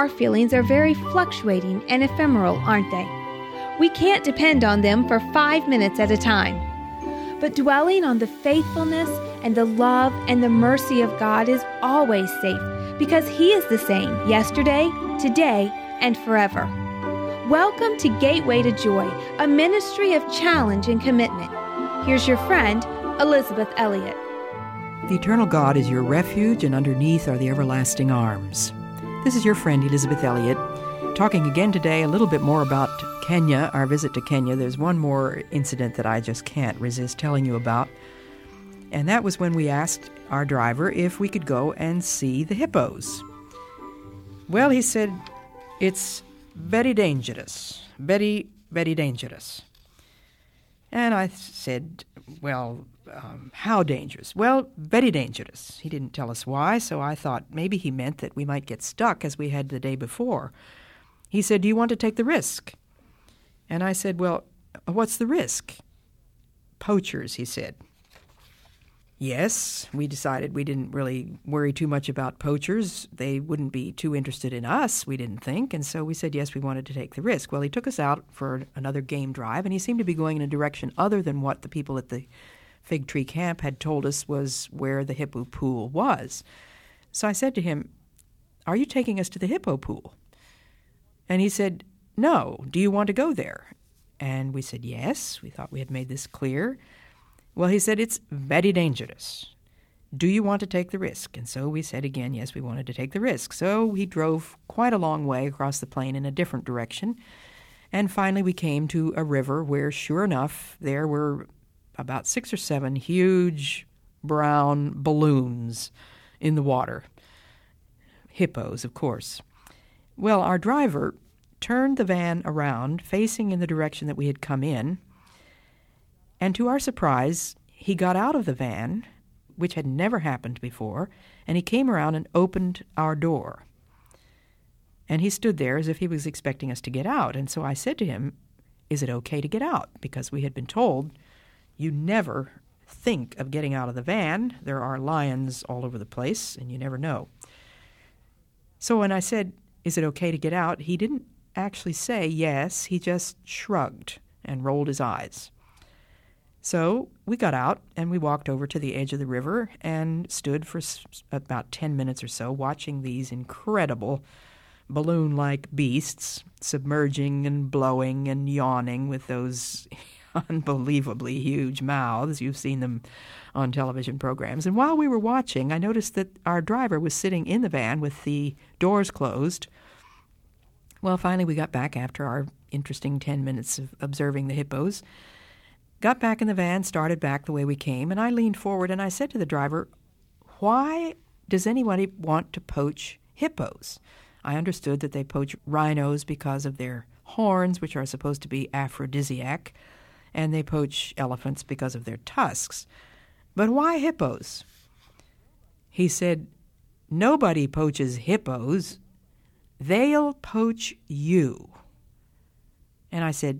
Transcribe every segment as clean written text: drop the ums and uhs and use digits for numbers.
our feelings are very fluctuating and ephemeral, aren't they? We can't depend on them for 5 minutes at a time. But dwelling on the faithfulness and the love and the mercy of God is always safe because He is the same yesterday, today, and forever. Welcome to Gateway to Joy, a ministry of challenge and commitment. Here's your friend, Elizabeth Elliot. The eternal God is your refuge, and underneath are the everlasting arms. This is your friend, Elizabeth Elliot, talking again today a little bit more about Kenya, our visit to Kenya. There's one more incident that I just can't resist telling you about, and that was when we asked our driver if we could go and see the hippos. Well, he said, it's very dangerous, very, very dangerous. And I said, well, how dangerous? Well, very dangerous. He didn't tell us why, so I thought maybe he meant that we might get stuck as we had the day before. He said, do you want to take the risk? And I said, well, what's the risk? Poachers, he said. Yes, we decided we didn't really worry too much about poachers. They wouldn't be too interested in us, we didn't think, and so we said yes, we wanted to take the risk. Well, he took us out for another game drive, and he seemed to be going in a direction other than what the people at the Fig Tree Camp had told us was where the hippo pool was. So I said to him, are you taking us to the hippo pool? And he said, no, do you want to go there? And we said yes, we thought we had made this clear. Well, he said, it's very dangerous. Do you want to take the risk? And so we said again, yes, we wanted to take the risk. So he drove quite a long way across the plain in a different direction. And finally we came to a river where, sure enough, there were about 6 or 7 huge brown balloons in the water. Hippos, of course. Well, our driver turned the van around, facing in the direction that we had come in, and to our surprise, he got out of the van, which had never happened before, and he came around and opened our door. And he stood there as if he was expecting us to get out. And so I said to him, is it okay to get out? Because we had been told, you never think of getting out of the van. There are lions all over the place, and you never know. So when I said, is it okay to get out, he didn't actually say yes. He just shrugged and rolled his eyes. So we got out and we walked over to the edge of the river and stood for about 10 minutes or so watching these incredible balloon-like beasts submerging and blowing and yawning with those unbelievably huge mouths. You've seen them on television programs. And while we were watching, I noticed that our driver was sitting in the van with the doors closed. Well, finally we got back after our interesting 10 minutes of observing the hippos. Got back in the van, started back the way we came, and I leaned forward and I said to the driver, why does anybody want to poach hippos? I understood that they poach rhinos because of their horns, which are supposed to be aphrodisiac, and they poach elephants because of their tusks. But why hippos? He said, nobody poaches hippos. They'll poach you. And I said,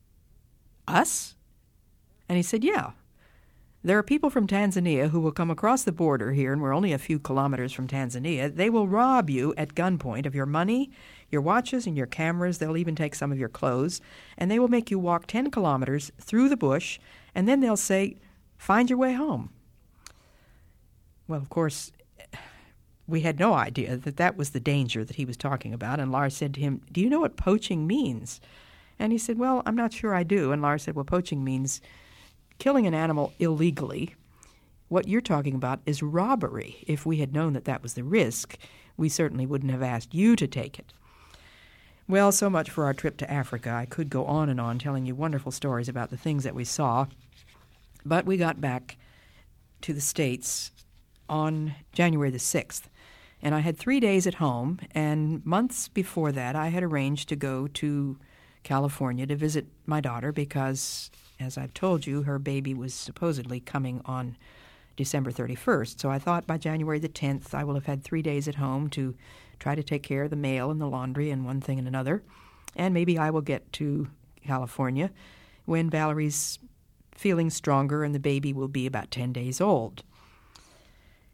us? And he said, yeah. There are people from Tanzania who will come across the border here, and we're only a few kilometers from Tanzania. They will rob you at gunpoint of your money, your watches, and your cameras. They'll even take some of your clothes, and they will make you walk 10 kilometers through the bush, and then they'll say, find your way home. Well, of course, we had no idea that that was the danger that he was talking about, and Lars said to him, do you know what poaching means? And he said, well, I'm not sure I do. And Lars said, well, poaching means killing an animal illegally. What you're talking about is robbery. If we had known that that was the risk, we certainly wouldn't have asked you to take it. Well, so much for our trip to Africa. I could go on and on telling you wonderful stories about the things that we saw. But we got back to the States on January the 6th. And I had 3 days at home, and months before that I had arranged to go to California to visit my daughter because, as I've told you, her baby was supposedly coming on December 31st. So I thought by January the 10th I will have had 3 days at home to try to take care of the mail and the laundry and one thing and another. And maybe I will get to California when Valerie's feeling stronger and the baby will be about 10 days old.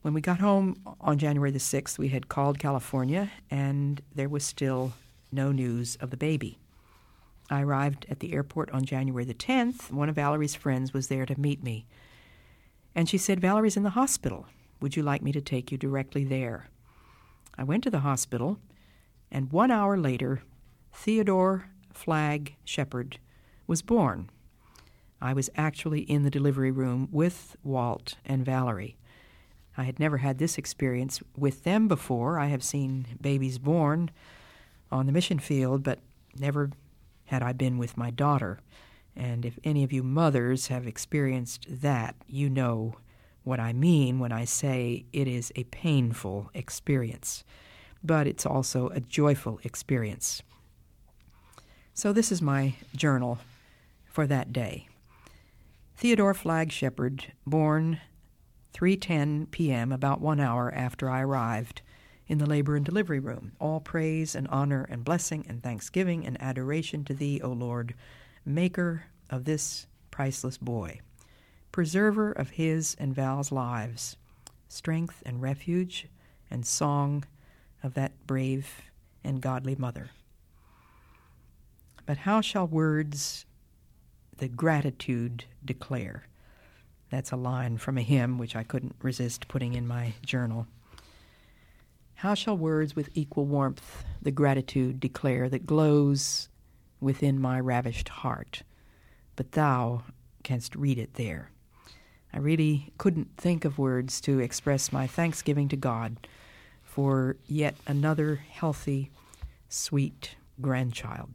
When we got home on January the 6th, we had called California, and there was still no news of the baby. I arrived at the airport on January the 10th. One of Valerie's friends was there to meet me. And she said, "Valerie's in the hospital. Would you like me to take you directly there?" I went to the hospital, and 1 hour later, Theodore Flagg Shepard was born. I was actually in the delivery room with Walt and Valerie. I had never had this experience with them before. I have seen babies born on the mission field, but never had I been with my daughter. And if any of you mothers have experienced that, you know what I mean when I say it is a painful experience. But it's also a joyful experience. So this is my journal for that day. Theodore Flagg Shepard, born 3:10 p.m., about 1 hour after I arrived in the labor and delivery room. All praise and honor and blessing and thanksgiving and adoration to Thee, O Lord, Maker of this priceless boy, preserver of his and Val's lives, strength and refuge and song of that brave and godly mother. But how shall words the gratitude declare? That's a line from a hymn which I couldn't resist putting in my journal. How shall words with equal warmth the gratitude declare that glows within my ravished heart? But thou canst read it there. I really couldn't think of words to express my thanksgiving to God for yet another healthy, sweet grandchild.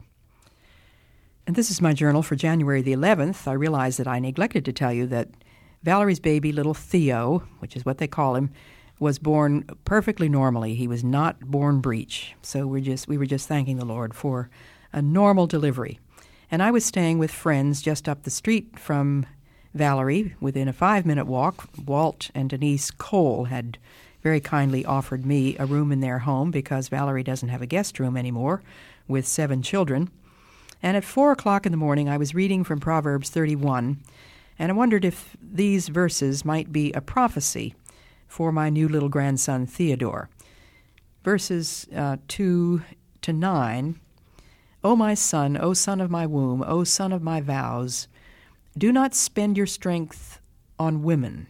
And this is my journal for January the 11th. I realize that I neglected to tell you that Valerie's baby, little Theo, which is what they call him, was born perfectly normally. He was not born breech. So we were just thanking the Lord for a normal delivery. And I was staying with friends just up the street from Valerie, within a 5-minute walk. Walt and Denise Cole had very kindly offered me a room in their home because Valerie doesn't have a guest room anymore with 7 children. And at 4 o'clock in the morning, I was reading from Proverbs 31, and I wondered if these verses might be a prophecy for my new little grandson, Theodore. Verses 2 to 9, O my son, O son of my womb, O son of my vows, do not spend your strength on women,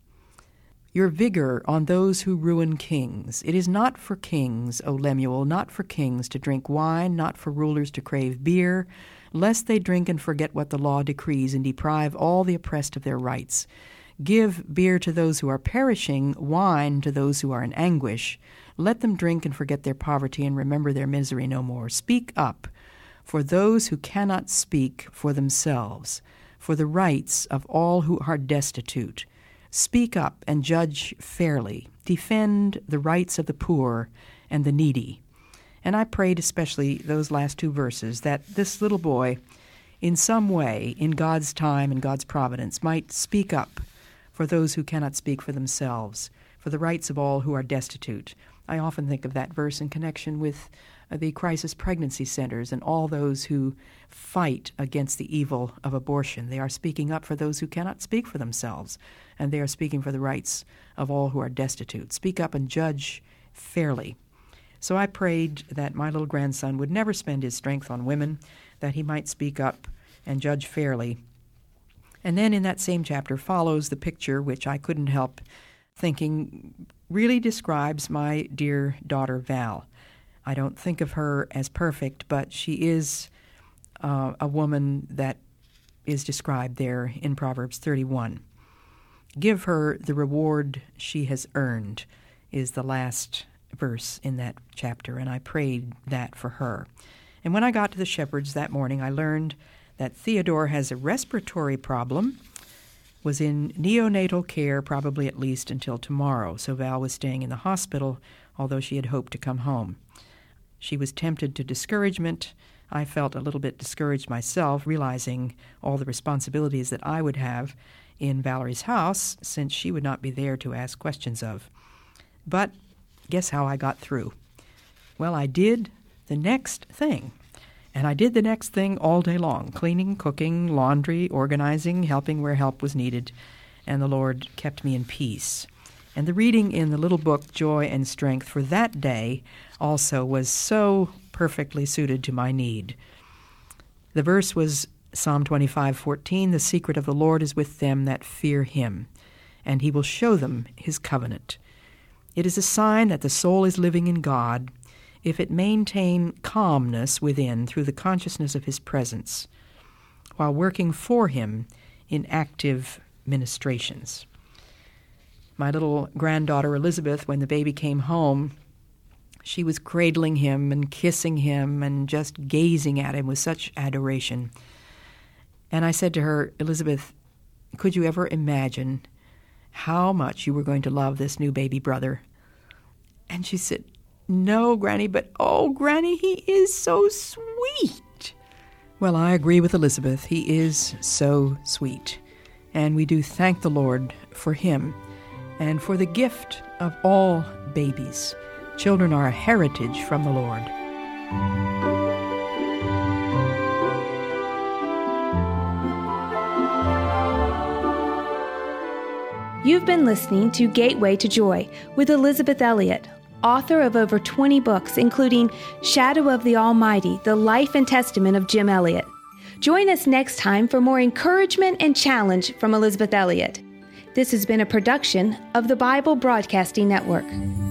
your vigor on those who ruin kings. It is not for kings, O Lemuel, not for kings to drink wine, not for rulers to crave beer, lest they drink and forget what the law decrees and deprive all the oppressed of their rights. Give beer to those who are perishing, wine to those who are in anguish. Let them drink and forget their poverty and remember their misery no more. Speak up for those who cannot speak for themselves, for the rights of all who are destitute. Speak up and judge fairly. Defend the rights of the poor and the needy. And I prayed especially those last 2 verses, that this little boy, in some way, in God's time and God's providence, might speak up for those who cannot speak for themselves, for the rights of all who are destitute. I often think of that verse in connection with the crisis pregnancy centers and all those who fight against the evil of abortion. They are speaking up for those who cannot speak for themselves, and they are speaking for the rights of all who are destitute. Speak up and judge fairly. So I prayed that my little grandson would never spend his strength on women, that he might speak up and judge fairly. And then in that same chapter follows the picture which I couldn't help thinking really describes my dear daughter Val. I don't think of her as perfect, but she is a woman that is described there in Proverbs 31. Give her the reward she has earned is the last verse in that chapter, and I prayed that for her. And when I got to the Shepherds that morning, I learned that Theodore has a respiratory problem, was in neonatal care probably at least until tomorrow, so Val was staying in the hospital, although she had hoped to come home. She was tempted to discouragement. I felt a little bit discouraged myself, realizing all the responsibilities that I would have in Valerie's house, since she would not be there to ask questions of. But guess how I got through? Well, I did the next thing. And I did the next thing all day long, cleaning, cooking, laundry, organizing, helping where help was needed, and the Lord kept me in peace. And the reading in the little book, Joy and Strength, for that day also was so perfectly suited to my need. The verse was Psalm 25:14, "The secret of the Lord is with them that fear him, and he will show them his covenant." It is a sign that the soul is living in God if it maintain calmness within through the consciousness of his presence, while working for him in active ministrations. My little granddaughter Elizabeth, when the baby came home, she was cradling him and kissing him and just gazing at him with such adoration. And I said to her, "Elizabeth, could you ever imagine how much you were going to love this new baby brother?" And she said, "No, Granny, but oh, Granny, he is so sweet." Well, I agree with Elizabeth. He is so sweet. And we do thank the Lord for him and for the gift of all babies. Children are a heritage from the Lord. You've been listening to Gateway to Joy with Elizabeth Elliot, author of over 20 books, including Shadow of the Almighty, The Life and Testament of Jim Elliot. Join us next time for more encouragement and challenge from Elizabeth Elliot. This has been a production of the Bible Broadcasting Network.